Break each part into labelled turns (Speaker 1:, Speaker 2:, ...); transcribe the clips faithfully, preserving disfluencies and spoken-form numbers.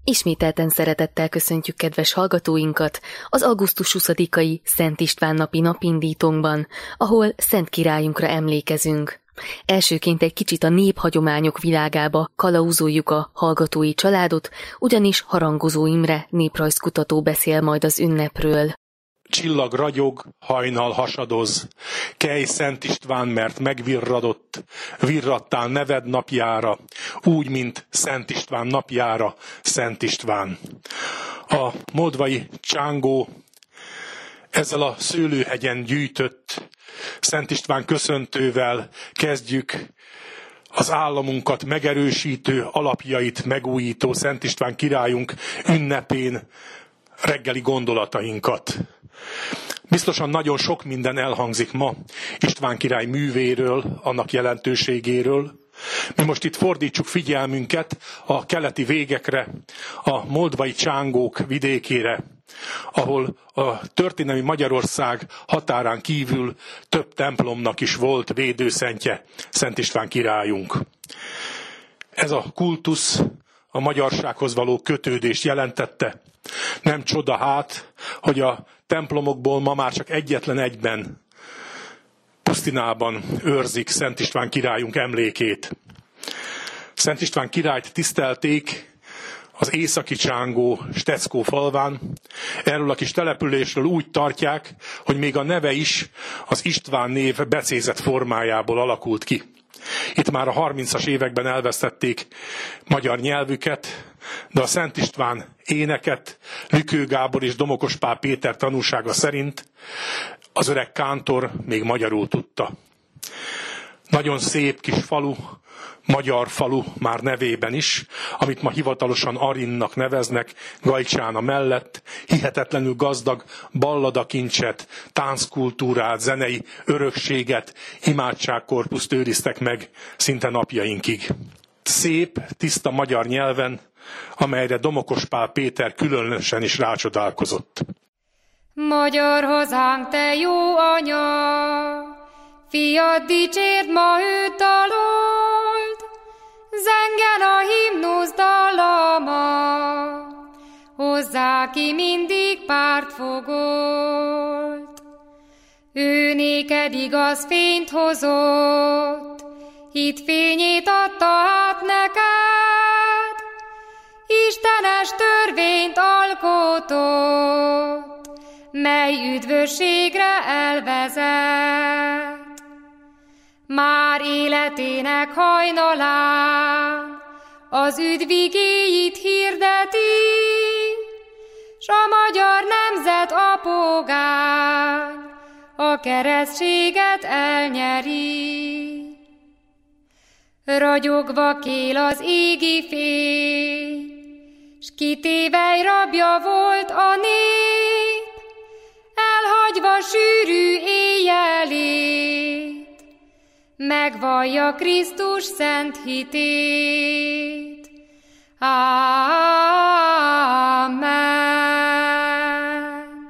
Speaker 1: Ismételten szeretettel köszöntjük kedves hallgatóinkat az augusztus huszadikai Szent István napi napindítónkban, ahol Szent Királyunkra emlékezünk. Elsőként egy kicsit a néphagyományok világába kalauzoljuk a hallgatói családot, ugyanis Harangozó Imre néprajzkutató beszél majd az ünnepről.
Speaker 2: Csillag ragyog, hajnal hasadoz, kelj Szent István, mert megvirradott, virrattál neved napjára, úgy, mint Szent István napjára, Szent István. A moldvai csángó ezzel a szőlőhegyen gyűjtött Szent István köszöntővel kezdjük az államunkat megerősítő, alapjait megújító Szent István királyunk ünnepén reggeli gondolatainkat. Biztosan nagyon sok minden elhangzik ma István király művéről, annak jelentőségéről. Mi most itt fordítsuk figyelmünket a keleti végekre, a moldvai csángók vidékére, ahol a történelmi Magyarország határán kívül több templomnak is volt védőszentje, Szent István királyunk. Ez a kultusz a magyarsághoz való kötődést jelentette. Nem csoda hát, hogy a templomokból ma már csak egyetlen egyben, Pusztinában őrzik Szent István királyunk emlékét. Szent István királyt tisztelték az északi csángó Steckó falván. Erről a kis településről úgy tartják, hogy még a neve is az István név becézett formájából alakult ki. Itt már a harmincas években elvesztették magyar nyelvüket, de a Szent István éneket Lükő Gábor és Domokos Pál Péter tanúsága szerint az öreg kántor még magyarul tudta. Nagyon szép kis falu, magyar falu már nevében is, amit ma hivatalosan Arinnak neveznek, Gajcsána mellett, hihetetlenül gazdag balladakincset, tánckultúrát, zenei örökséget, imádságkorpuszt őriztek meg szinte napjainkig. Szép, tiszta magyar nyelven, amelyre Domokos Pál Péter különösen is rácsodálkozott.
Speaker 3: Magyar hazánk, te jó anya, fiad dicsérd ma őt dalolt, zengen a himnusz dallama, hozzá ki mindig pártfogolt. Ő néked igaz fényt hozott, hit fényét adta át neked, istenes törvényt alkotott, mely üdvösségre elvezet. Már életének hajnalán az üdvigéit hirdeti, s a magyar nemzet apogány a keresztséget elnyeri. Ragyogva kél az égi fény, s kitévej rabja volt a nép, elhagyva sűrű éjjelét, megvallja Krisztus szent hitét. Ámen.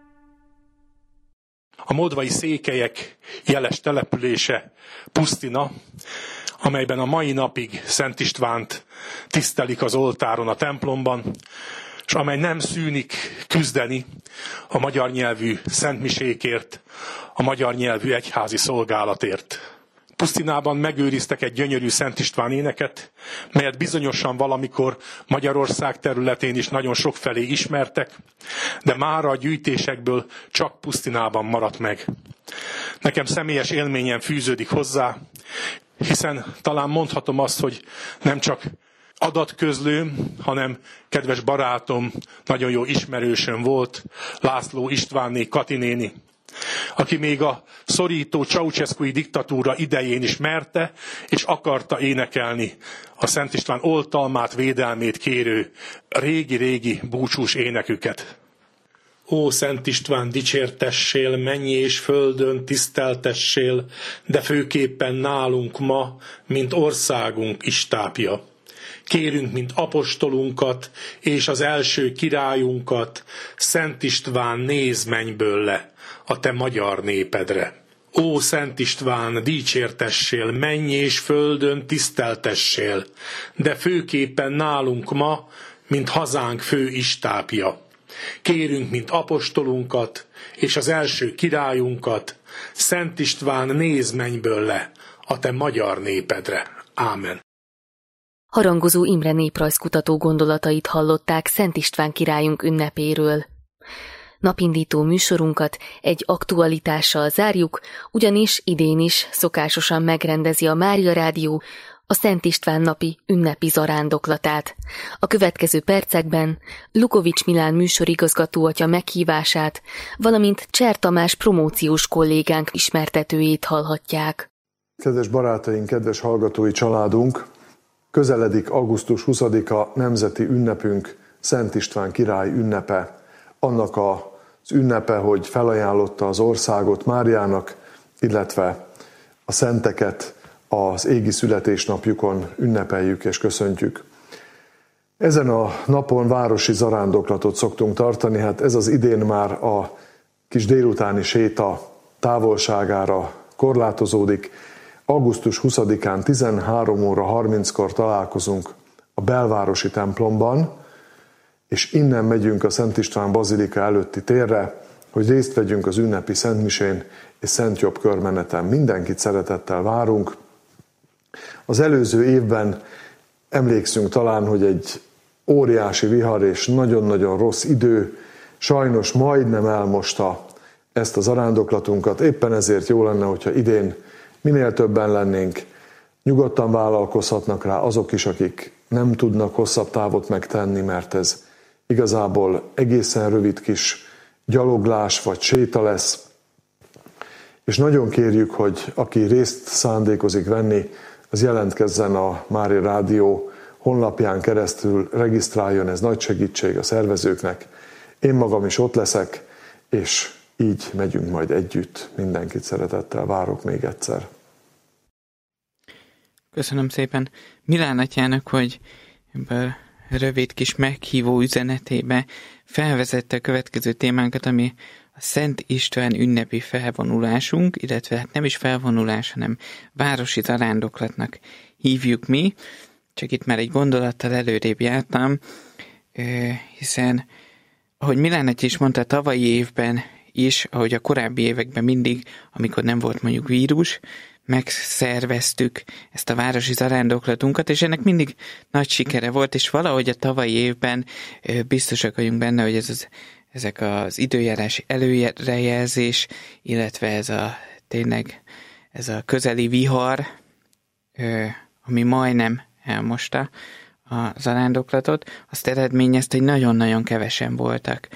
Speaker 2: A moldvai székelyek jeles települése Pusztina, amelyben a mai napig Szent Istvánt tisztelik az oltáron a templomban, és amely nem szűnik küzdeni a magyar nyelvű szentmisékért, a magyar nyelvű egyházi szolgálatért. Pusztinában megőriztek egy gyönyörű Szent István éneket, melyet bizonyosan valamikor Magyarország területén is nagyon sokfelé ismertek, de mára a gyűjtésekből csak Pusztinában maradt meg. Nekem személyes élményem fűződik hozzá, hiszen talán mondhatom azt, hogy nem csak adatközlőm, hanem kedves barátom, nagyon jó ismerősöm volt, László Istvánné Kati néni, aki még a szorító Ceausescui diktatúra idején is merte és akarta énekelni a Szent István oltalmát, védelmét kérő régi-régi búcsús éneküket. Ó, Szent István, dicsértessél, mennyi és földön tiszteltessél, de főképpen nálunk ma, mint országunk istápja. Kérünk, mint apostolunkat és az első királyunkat, Szent István, nézz mennyből le a te magyar népedre. Ó, Szent István, dicsértessél, menj és földön tiszteltessél, de főképpen nálunk ma, mint hazánk fő istápja. Kérünk, mint apostolunkat és az első királyunkat, Szent István, nézz mennyből le a te magyar népedre. Ámen.
Speaker 1: Harangozó Imre néprajzkutató gondolatait hallották Szent István királyunk ünnepéről. Napindító műsorunkat egy aktualitással zárjuk, ugyanis idén is szokásosan megrendezi a Mária Rádió a Szent István napi ünnepi zarándoklatát. A következő percekben Lukovics Milán műsorigazgató atya meghívását, valamint Cser Tamás promóciós kollégánk ismertetőjét hallhatják.
Speaker 4: Kedves barátaink, kedves hallgatói családunk, közeledik augusztus huszadika nemzeti ünnepünk, Szent István király ünnepe. Annak az ünnepe, hogy felajánlotta az országot Máriának, illetve a szenteket az égi születésnapjukon ünnepeljük és köszöntjük. Ezen a napon városi zarándoklatot szoktunk tartani, hát ez az idén már a kis délutáni séta távolságára korlátozódik. augusztus huszadikán tizenhárom óra harminckor találkozunk a belvárosi templomban, és innen megyünk a Szent István bazilika előtti térre, hogy részt vegyünk az ünnepi szentmisén és szentjobb körmeneten. Mindenkit szeretettel várunk. Az előző évben emlékszünk talán, hogy egy óriási vihar és nagyon-nagyon rossz idő sajnos majdnem elmosta ezt a zarándoklatunkat. Éppen ezért jó lenne, hogyha idén minél többen lennénk, nyugodtan vállalkozhatnak rá azok is, akik nem tudnak hosszabb távot megtenni, mert ez igazából egészen rövid kis gyaloglás vagy séta lesz. És nagyon kérjük, hogy aki részt szándékozik venni, az jelentkezzen a Mária Rádió honlapján keresztül, regisztráljon, ez nagy segítség a szervezőknek. Én magam is ott leszek, és így megyünk majd együtt. Mindenkit szeretettel várok még egyszer.
Speaker 5: Köszönöm szépen Milán atyának, hogy ebből rövid kis meghívó üzenetébe felvezette a következő témánkat, ami a Szent István ünnepi felvonulásunk, illetve hát nem is felvonulás, hanem városi zarándoklatnak hívjuk mi. Csak itt már egy gondolattal előrébb jártam, hiszen, ahogy Milán atya is mondta, tavalyi évben is, ahogy a korábbi években mindig, amikor nem volt mondjuk vírus, megszerveztük ezt a városi zarándoklatunkat, és ennek mindig nagy sikere volt, és valahogy a tavalyi évben biztosak vagyunk benne, hogy ez az, ezek az időjárási előrejelzés, illetve ez a tényleg ez a közeli vihar, ami majdnem elmosta a zarándoklatot, azt eredményezte, hogy nagyon-nagyon kevesen voltak.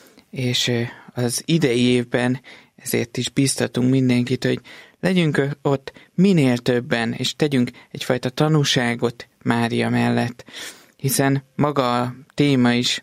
Speaker 5: És az idei évben ezért is biztatunk mindenkit, hogy legyünk ott minél többen, és tegyünk egyfajta tanúságot Mária mellett, hiszen maga a téma is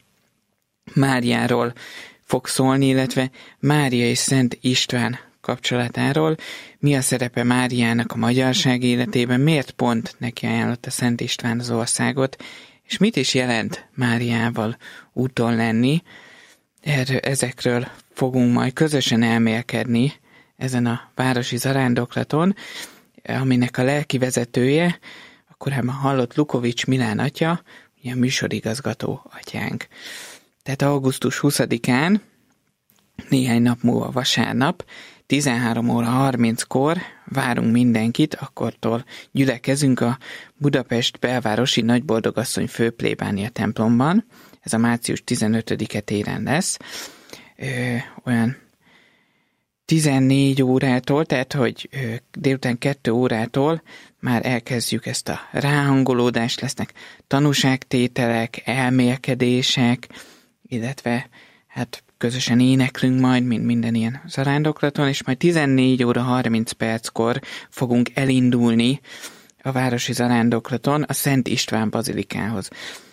Speaker 5: Máriáról fog szólni, illetve Mária és Szent István kapcsolatáról. Mi a szerepe Máriának a magyarság életében, miért pont neki ajánlotta Szent István az országot, és mit is jelent Máriával úton lenni. Erről, ezekről fogunk majd közösen elmélkedni ezen a városi zarándoklaton, aminek a lelki vezetője a korábban hallott Lukovics Milán atya, ugye a műsorigazgató atyánk. Tehát augusztus huszadikán, néhány nap múlva vasárnap, tizenhárom óra harminckor várunk mindenkit, akkortól gyülekezünk a Budapest belvárosi Nagyboldogasszony főplébánia templomban. Ez a március tizenötödike téren lesz. Ö, olyan tizennégy órától, tehát hogy ö, délután kettő órától már elkezdjük ezt a ráhangolódást, lesznek tanúságtételek, elmélkedések, illetve hát közösen éneklünk majd, mint minden ilyen zarándoklaton, és majd tizennégy óra harminc perckor fogunk elindulni a városi zarándoklaton a Szent István bazilikához.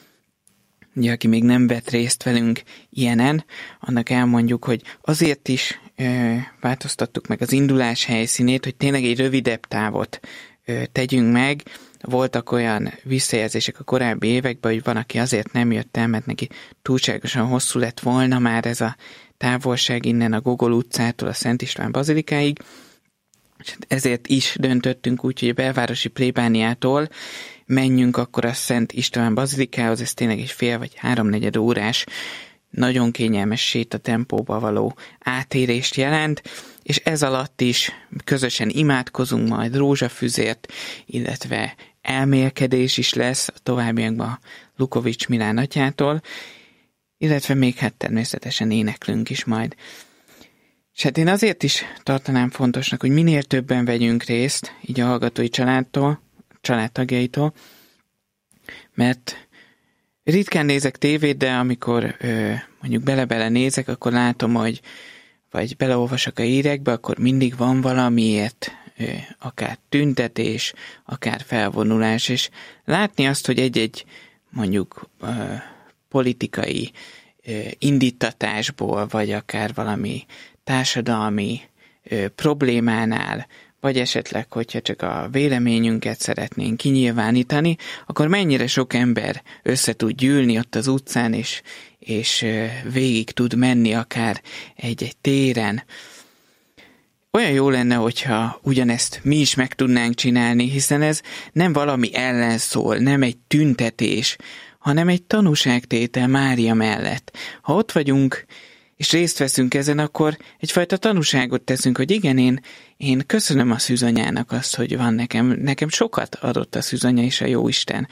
Speaker 5: Ugye, aki még nem vett részt velünk ilyenen, annak elmondjuk, hogy azért is ö, változtattuk meg az indulás helyszínét, hogy tényleg egy rövidebb távot ö, tegyünk meg. Voltak olyan visszajelzések a korábbi években, hogy van, aki azért nem jött el, mert neki túlságosan hosszú lett volna már ez a távolság innen a Gogol utcától a Szent István bazilikáig, és ezért is döntöttünk úgy, hogy a belvárosi plébániától menjünk akkor a Szent István bazilikához, ez tényleg egy fél vagy háromnegyed órás, nagyon kényelmes sétatempóba való átérést jelent, és ez alatt is közösen imádkozunk majd rózsafüzért, illetve elmélkedés is lesz a továbbiakban Lukovics Milán atyától, illetve még hát természetesen éneklünk is majd. És hát én azért is tartanám fontosnak, hogy minél többen vegyünk részt, így a hallgatói családtól, családtagjaitól, mert ritkán nézek tévét, de amikor ö, mondjuk bele-bele nézek, akkor látom, hogy vagy beleolvasok a hírekbe, akkor mindig van valamiért, ö, akár tüntetés, akár felvonulás, és látni azt, hogy egy-egy mondjuk ö, politikai ö, indítatásból, vagy akár valami társadalmi ö, problémánál, vagy esetleg, hogyha csak a véleményünket szeretnénk kinyilvánítani, akkor mennyire sok ember össze tud gyűlni ott az utcán, és, és végig tud menni akár egy-egy téren. Olyan jó lenne, hogyha ugyanezt mi is meg tudnánk csinálni, hiszen ez nem valami ellen szól, nem egy tüntetés, hanem egy tanúságtétel Mária mellett. Ha ott vagyunk, és részt veszünk ezen, akkor egyfajta tanúságot teszünk, hogy igen, én, én köszönöm a szűzanyának azt, hogy van nekem, nekem sokat adott a szűzanya és a Jóisten.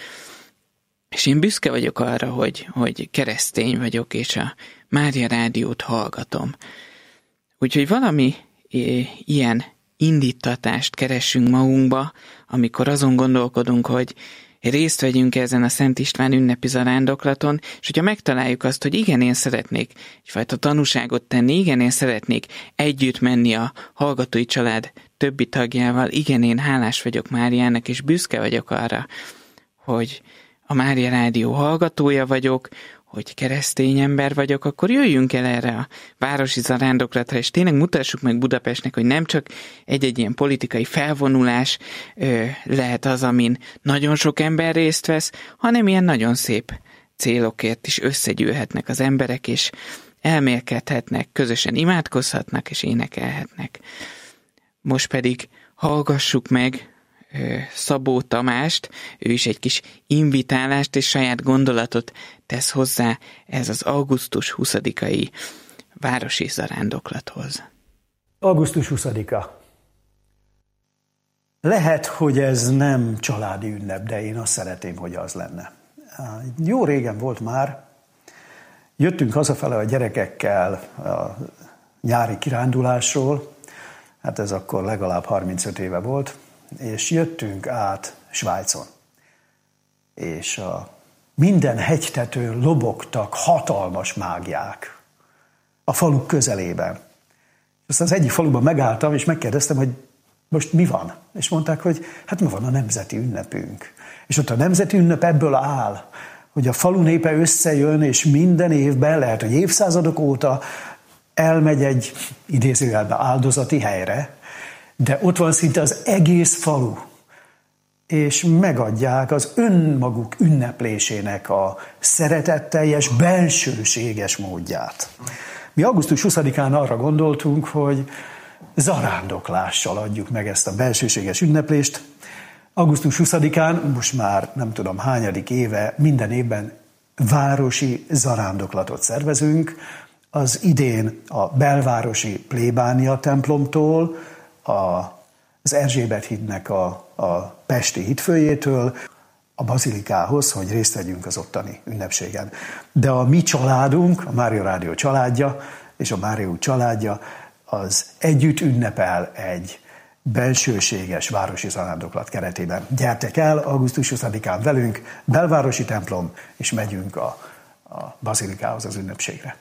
Speaker 5: És én büszke vagyok arra, hogy, hogy keresztény vagyok, és a Mária Rádiót hallgatom. Úgyhogy valami ilyen indítatást keressünk magunkba, amikor azon gondolkodunk, hogy részt vegyünk ezen a Szent István ünnepi zarándoklaton, és hogyha megtaláljuk azt, hogy igen, én szeretnék egyfajta tanúságot tenni, igen, én szeretnék együtt menni a hallgatói család többi tagjával, igen, én hálás vagyok Máriának, és büszke vagyok arra, hogy a Mária Rádió hallgatója vagyok, hogy keresztény ember vagyok, akkor jöjjünk el erre a városi zarándoklatra, és tényleg mutassuk meg Budapestnek, hogy nem csak egy-egy ilyen politikai felvonulás ö, lehet az, amin nagyon sok ember részt vesz, hanem ilyen nagyon szép célokért is összegyűlhetnek az emberek, és elmélkedhetnek, közösen imádkozhatnak, és énekelhetnek. Most pedig hallgassuk meg Szabó Tamást, ő is egy kis invitálást és saját gondolatot tesz hozzá ez az augusztus huszadikai városi zarándoklathoz.
Speaker 6: augusztus huszadika. Lehet, hogy ez nem családi ünnep, de én azt szeretném, hogy az lenne. Jó régen volt már, jöttünk hazafele a gyerekekkel a nyári kirándulásról, hát ez akkor legalább harmincöt éve volt, és jöttünk át Svájcon. És a minden hegytetőn lobogtak hatalmas mágiák a faluk közelében. Aztán az egyik faluban megálltam, és megkérdeztem, hogy most mi van? És mondták, hogy hát ma van a nemzeti ünnepünk. És ott a nemzeti ünnep ebből áll, hogy a falu népe összejön, és minden évben, lehet, hogy évszázadok óta elmegy egy idézőjelben áldozati helyre, de ott van szinte az egész falu, és megadják az önmaguk ünneplésének a szeretetteljes, bensőséges módját. Mi augusztus huszadikán arra gondoltunk, hogy zarándoklással adjuk meg ezt a bensőséges ünneplést. augusztus huszadikán, most már nem tudom hányadik éve, minden évben városi zarándoklatot szervezünk. Az idén a belvárosi plébánia templomtól, az Erzsébet hídnek a, a pesti hídfőjétől a bazilikához, hogy részt vegyünk az ottani ünnepségen. De a mi családunk, a Mária Rádió családja és a Mária út családja az együtt ünnepel egy bensőséges városi zarándoklat keretében. Gyertek el augusztus huszadikán velünk, belvárosi templom, és megyünk a, a bazilikához az ünnepségre.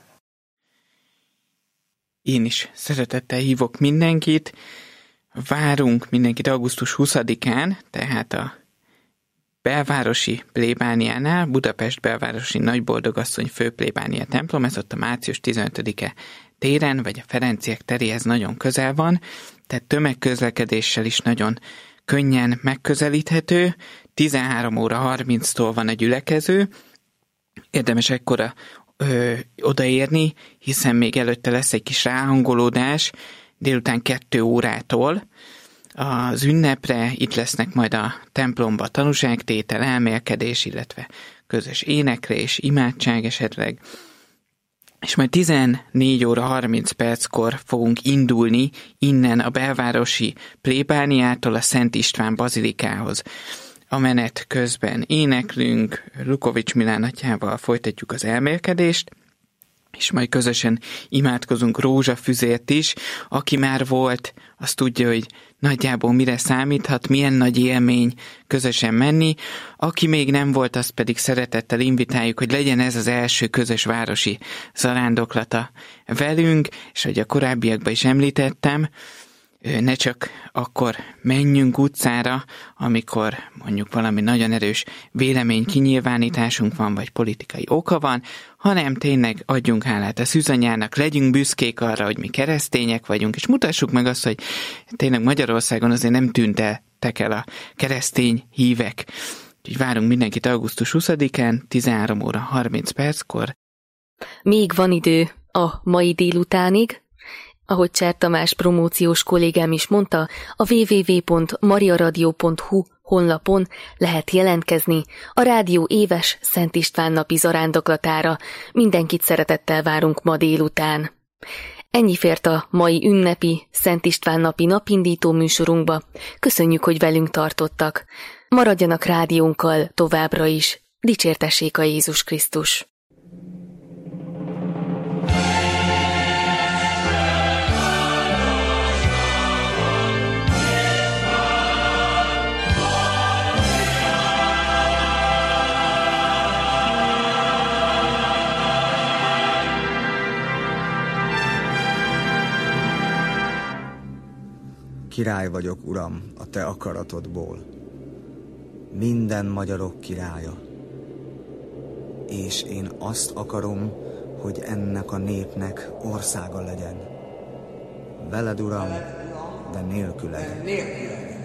Speaker 5: Én is szeretettel hívok mindenkit, várunk mindenkit augusztus huszadikán, tehát a belvárosi plébániánál, Budapest belvárosi Nagyboldogasszony főplébánia templom, ez ott a március tizenötödike téren, vagy a Ferenciek teréhez nagyon közel van, tehát tömegközlekedéssel is nagyon könnyen megközelíthető, tizenhárom óra harminctól van a gyülekező, érdemes ekkora ö, odaérni, hiszen még előtte lesz egy kis ráhangolódás, délután kettő órától, az ünnepre, itt lesznek majd a templomba tanúságtétel, elmélkedés, illetve közös éneklés, imádság esetleg. És majd tizennégy óra harminc perckor fogunk indulni innen a belvárosi plébániától a Szent István bazilikához. A menet közben éneklünk, Lukovics Milán atyával folytatjuk az elmélkedést, és majd közösen imádkozunk rózsafüzért is. Aki már volt, az tudja, hogy nagyjából mire számíthat, milyen nagy élmény közösen menni. Aki még nem volt, azt pedig szeretettel invitáljuk, hogy legyen ez az első közös városi zarándoklata velünk, és hogy a korábbiakban is említettem, ne csak akkor menjünk utcára, amikor mondjuk valami nagyon erős vélemény kinyilvánításunk van, vagy politikai oka van, hanem tényleg adjunk hálát a szűzanyának, legyünk büszkék arra, hogy mi keresztények vagyunk, és mutassuk meg azt, hogy tényleg Magyarországon azért nem tűntek el a keresztény hívek. Úgyhogy várunk mindenkit augusztus huszadikán, tizenhárom óra harminc perckor.
Speaker 1: Még van idő a mai délutánig. Ahogy Cser Tamás promóciós kollégám is mondta, a double-u double-u double-u pont mariaradio pont hu honlapon lehet jelentkezni a rádió éves Szent István napi zarándoklatára. Mindenkit szeretettel várunk ma délután. Ennyi fért a mai ünnepi Szent István napi napindító műsorunkba. Köszönjük, hogy velünk tartottak. Maradjanak rádiónkkal továbbra is. Dicsértessék a Jézus Krisztus!
Speaker 7: Király vagyok, Uram, a te akaratodból, minden magyarok királya. És én azt akarom, hogy ennek a népnek országa legyen. Veled, Uram, de nélküled.